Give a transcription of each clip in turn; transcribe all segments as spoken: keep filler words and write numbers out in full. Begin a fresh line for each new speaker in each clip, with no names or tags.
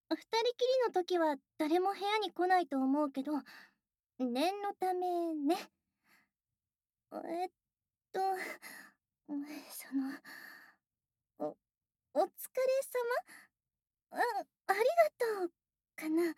二人きりの時は誰も部屋に来ないと思うけど、念のためね。えっと、うん、その、お、お疲れ様。あ、ありがとう、かな。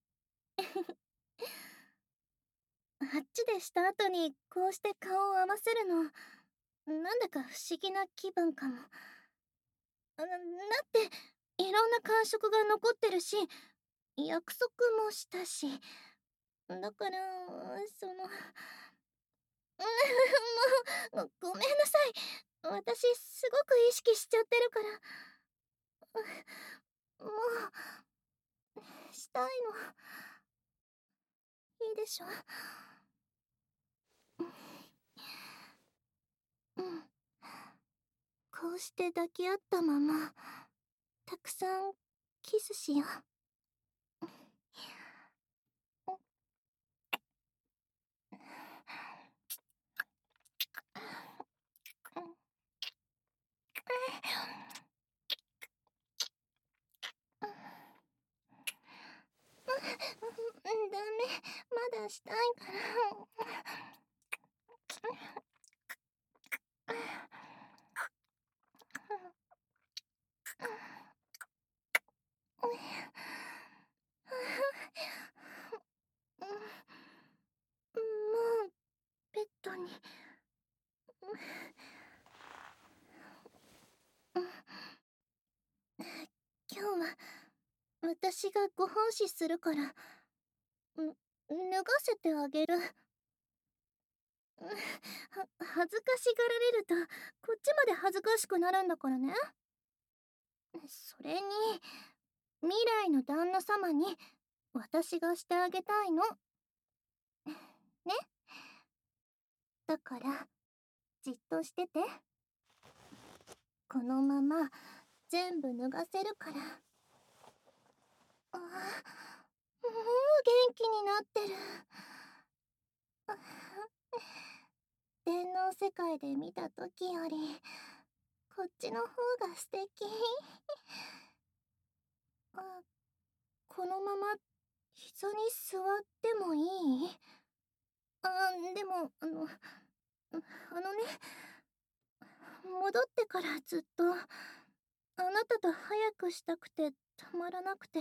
あっちでした後にこうして顔を合わせるの、なんだか不思議な気分かも。な、だって、いろんな感触が残ってるし、約束もしたし、だから、その、もう、ご、ごめんなさい。私、すごく意識しちゃってるから。もう、したいの。いいでしょ？うん。こうして抱き合ったまま、たくさんキスしよう。ダメ、まだしたいから。もうベッドに。今日は私がご奉仕するから、ん脱がせてあげる。は恥ずかしがられるとこっちまで恥ずかしくなるんだからね。それに未来の旦那様に私がしてあげたいのね。だからじっとしてて。このまま全部脱がせるから。あ、もう元気になってる。電脳世界で見た時よりこっちの方が素敵。あ、このまま膝に座ってもいい？あ、でもあのあのね、戻ってからずっとあなたと早くしたくてたまらなくて、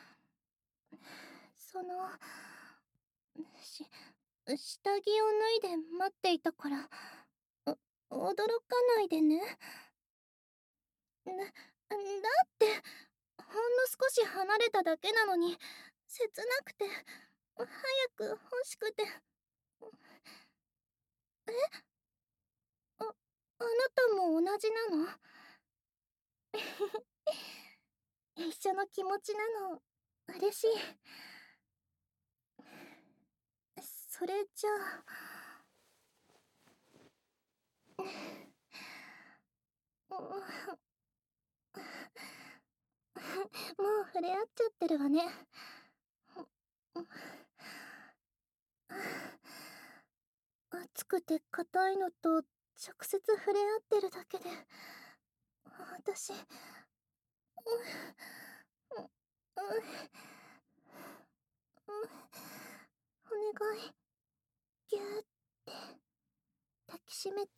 そのし下着を脱いで待っていたから、驚かないでね。な、だってほんの少し離れただけなのに切なくて早く欲しくて。え、あ、あなたも同じなの？一緒の気持ちなの嬉しい。それじゃあ、もう触れ合っちゃってるわね。熱くて硬いのと直接触れ合ってるだけで私、う、う、う、お願い、ぎゅーって抱きしめて。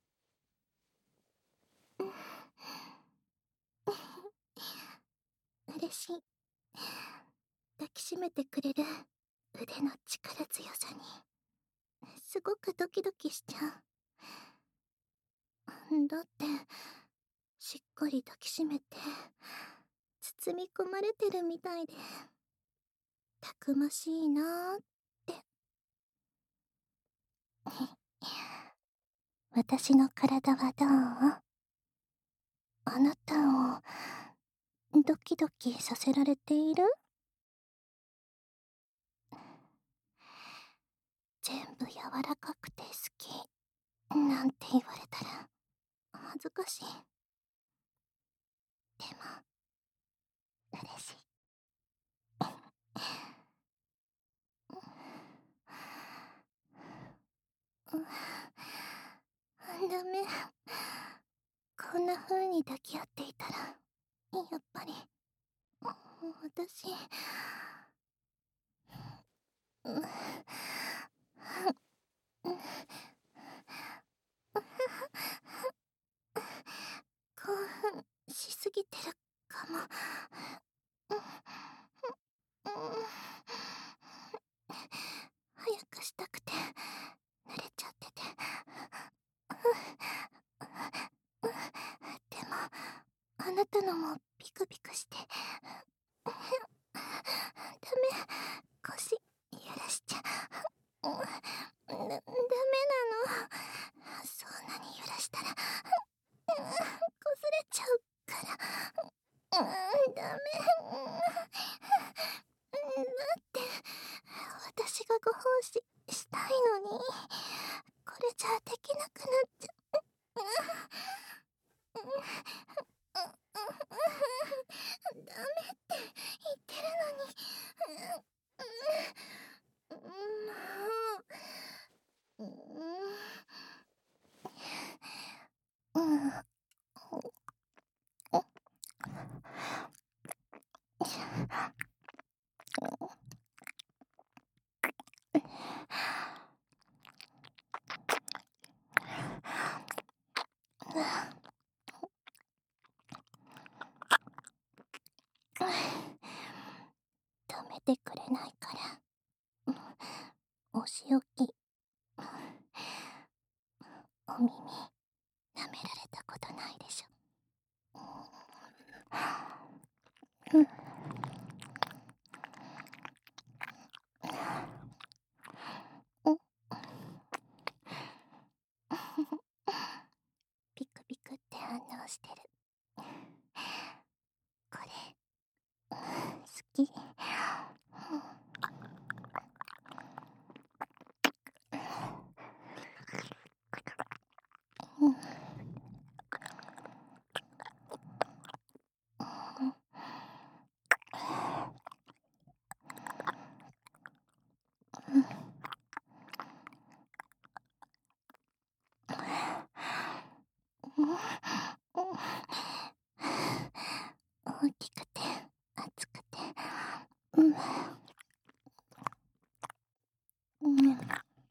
嬉しい。抱きしめてくれる腕の力強さにすごくドキドキしちゃう。だってしっかり抱きしめて包み込まれてるみたいでたくましいなーって。私の体はどう？あなたをドキドキさせられている？全部柔らかくて好きなんて言われたら恥ずかしい。でも嬉しい。ダメ。こんな風に抱き合っていたらやっぱり私、うん、興奮しすぎてるかも。早くしたくて濡れちゃってて。でもあなたのもピクピクして。ダメ、腰揺らしちゃう。だ、ダメなの。そんなに揺らしたらこすれちゃうから。うん、ダメ。だって私がご奉仕したいのに、これじゃできなくなっちゃう。ダメって言ってるのに。もう、うん、止めてくれないから。お仕置き。お耳舐められたことないでしょ。うん、うん、ピクピクって反応してる。これ好き。うん、大きくて熱くて、うん、うん、うん、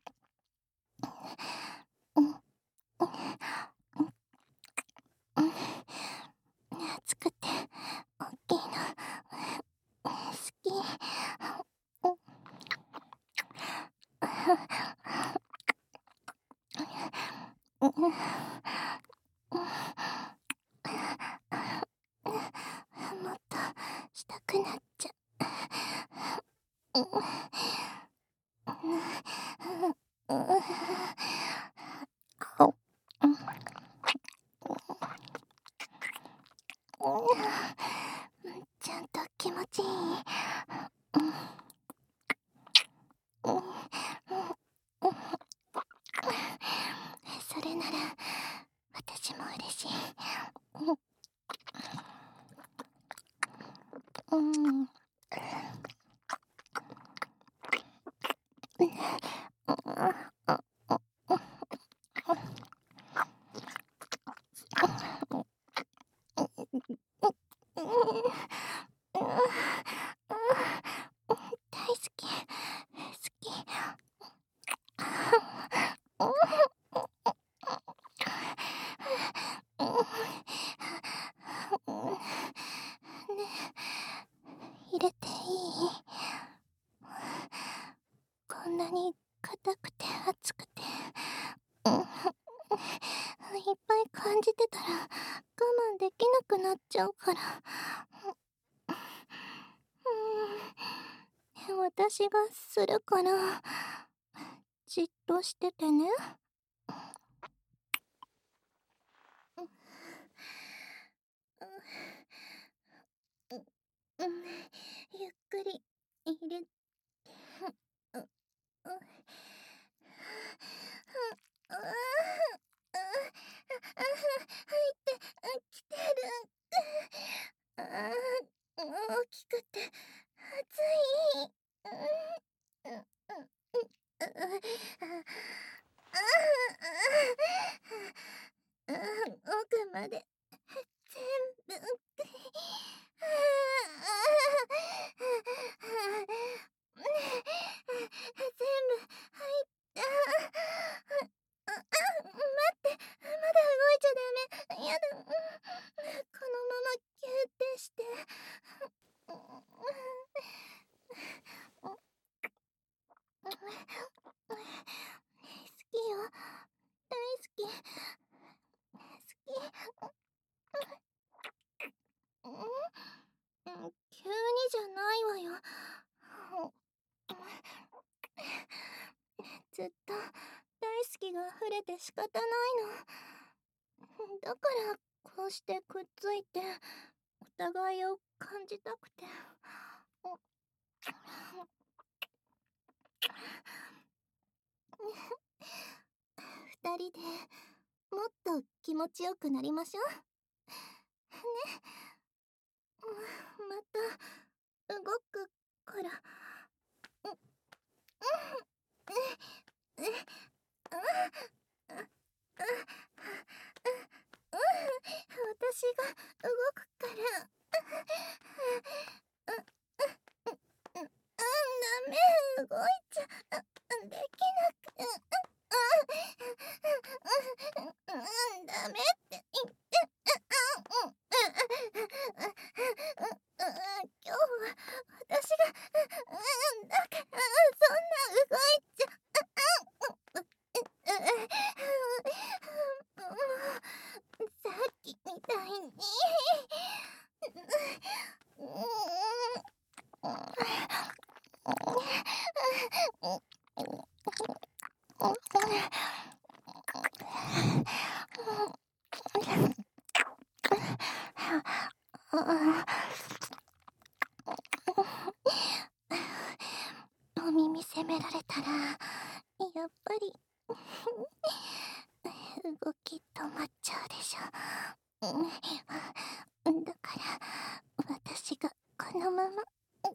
熱くて大きいの好き。うん、もっとしたくなっちゃう。ちゃんと気持ちいい。それなら私も嬉しい。うん、大好き、好き。ね、入れていい？こんなに硬くて熱くて、うん、いっぱい感じてたら我慢できなくなっちゃうから。うん、私がするから、じっとしててね。うん、ゆっくり入れて、うん、うん、入ってきてる。ああ、大きくて熱い。うん、うん、うん、ああ、奥まで全部。 ん急にじゃないわよ。ずっと大好きが溢れて仕方ないの。だからこうしてくっついてお互いを感じたくて。二人でもっと気持ちよくなりましょうね。また動くから。私が動くから。ダメ、動いちゃできなく。ダメって言って。今日は私がだからそんな動いちゃ。さっきみたいに。お耳責められたらやっぱり動き止まっちゃうでしょ。だから私がこのまま。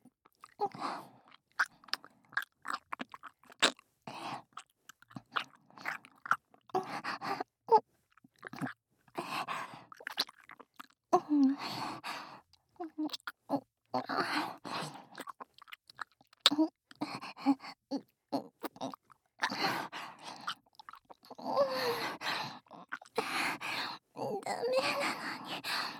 ダメなのに。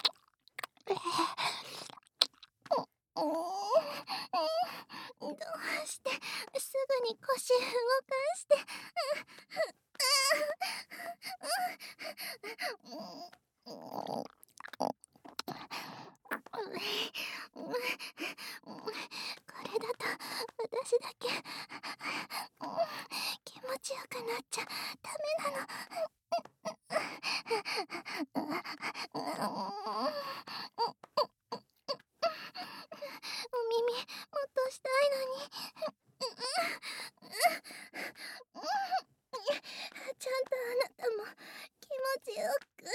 どうしてすぐに腰動かして。これだと私だけ気持ちよくなっちゃダメなの。お耳もっとしたいのに。ちゃんとあなたも気持ちよく。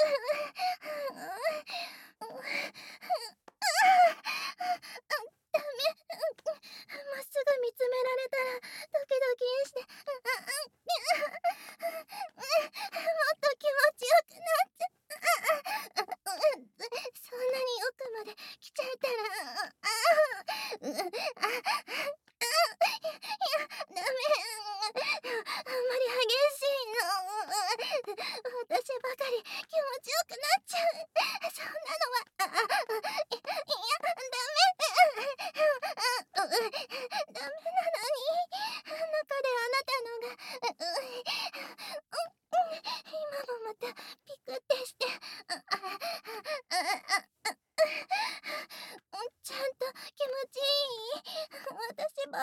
ダメ。まっすぐ見つめられたらドキドキして。もっと気持ちよくなっちゃ。そんなに奥まで来ちゃったら。いや、ダメ。あんまり激しいの。私ばかり気持ちよくなっちゃう。そんなのは。いや、ダメ。ダメなのに中であなたのが。今もまたピクってして。ちゃんと気持ちいい？私ばっかりにな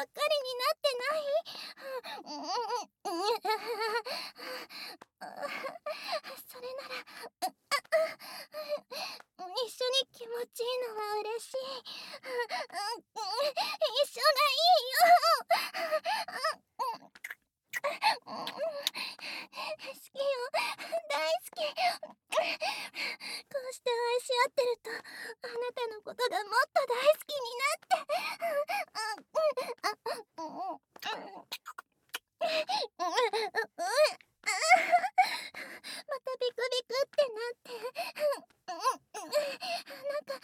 ってない？それなら一緒に気持ちいいのは嬉しい。一緒がいいよ。好きよ、大好き。こうして愛し合ってるとあなたのことがもっと大好きになって。またビクビクってなって。なんか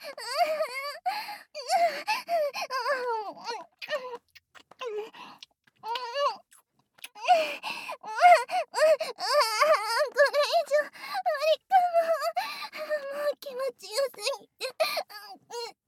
これ以上無理かも。もう気持ちよすぎて。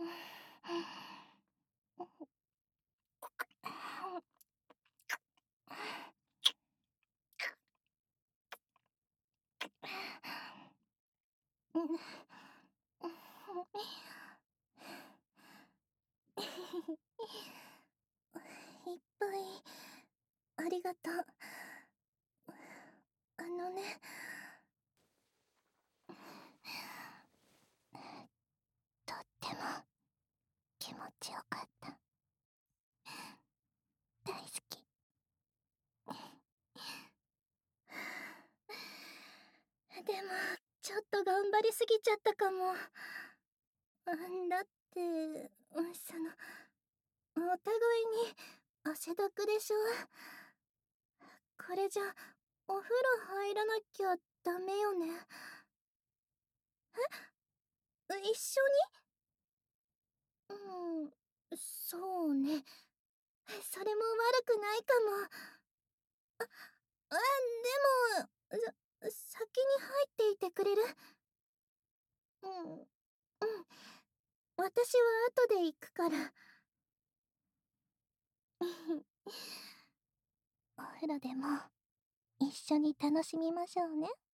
いっぱいありがとう。あのね、とっても気持ちよかった。大好き。でもちょっと頑張りすぎちゃったかも。うんだってうんそのお互いに汗だくでしょ。これじゃお風呂入らなきゃダメよね。え一緒に？うんそうね。それも悪くないかも。あでもさ先に入っていてくれる？うんうん私は後で行くから。お風呂でも一緒に楽しみましょうね。